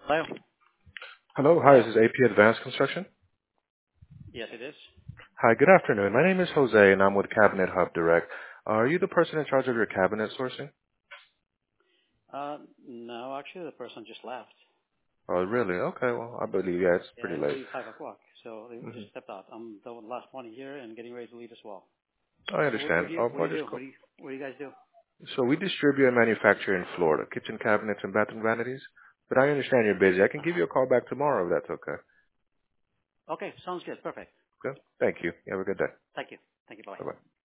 Hello? Hello. Hi, Hello? this is AP Advanced Construction. Yes, it is. Hi, good afternoon. My name is Jose, and I'm with Cabinet Hub Direct. Are you the person in charge of your cabinet sourcing? No, actually, the person just left. Oh, really? Okay, well, I believe, yeah, it's Yeah, pretty I late. believe 5 o'clock. So they hmm just stepped out. I'm the last one here and getting ready to leave as well. I So what understand. do you what do I'll you just do? call. What do you guys do? So we distribute and manufacture in Florida kitchen cabinets and bathroom vanities, but I understand you're busy. I can give you a call back tomorrow if that's okay. Okay, sounds good. Perfect. Okay? Thank you. You have a good day. Thank you. Thank you. Bye. Bye-bye.